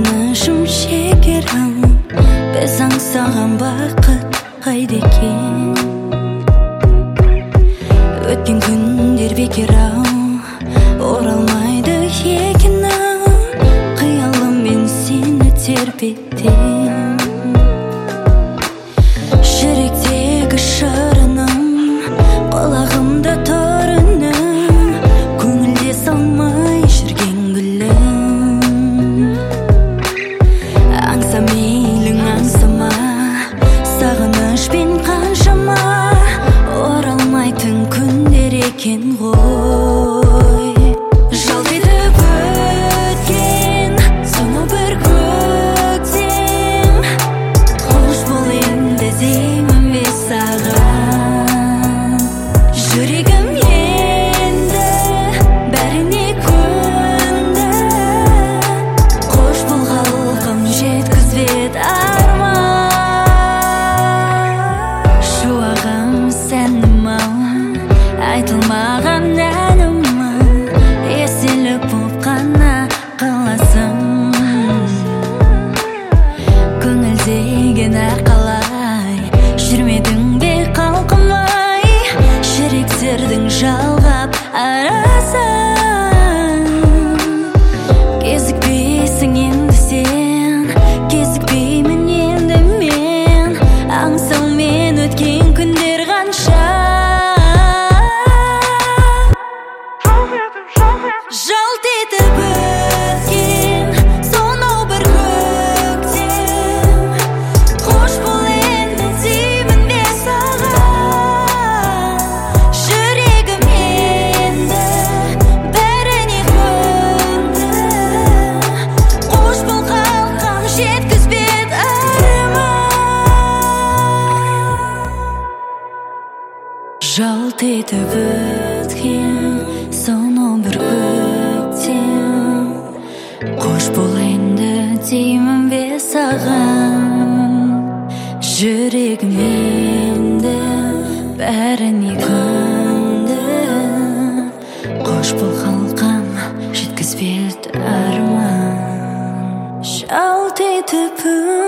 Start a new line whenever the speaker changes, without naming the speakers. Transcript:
Сағынышым шекерім, біз аңсаған бақыт қайда екен? Өткен күндер бекер-ау, оралмайды екен-ау. Қиялыммен сені тербетем. Жүректегі шырыным, құлағымда тұр үнім, көңілде салмай жүрген гүлім. Аңса мейлің аңсама, сағынышпен қаншама, оралмайтын күндер екен ғой. Жалт етіп өткен сонау бір көктем, қош бол енді деймін бе саған. Жүрегім енді бәріне көнді, қош бол халқым жеткізбеді арман. Шуағым сәнім-ау, айтылмаған әнім-ау, естелік боп қана қаласың. Көңілдеген әрқалай жүрмедің бе қалқымай, жүректердің жалғап арасын. Кезікпейсің енді сен, кезікпеймін енді мен, аңсаумен өткен күндер қанша. Жалт етіп өткен сонау бір көктем, қош бол енді деймін бе саған. Жүрегім енді бәріне көнді, қош бол қалқам жеткізбеді арман. Жалт етіп өткен сонау бір көктем, қош бол енді деймін бе саған. Жүрегім енді бәріне көнді, қош бол қалқам жеткізбеді арман. Жалт етіп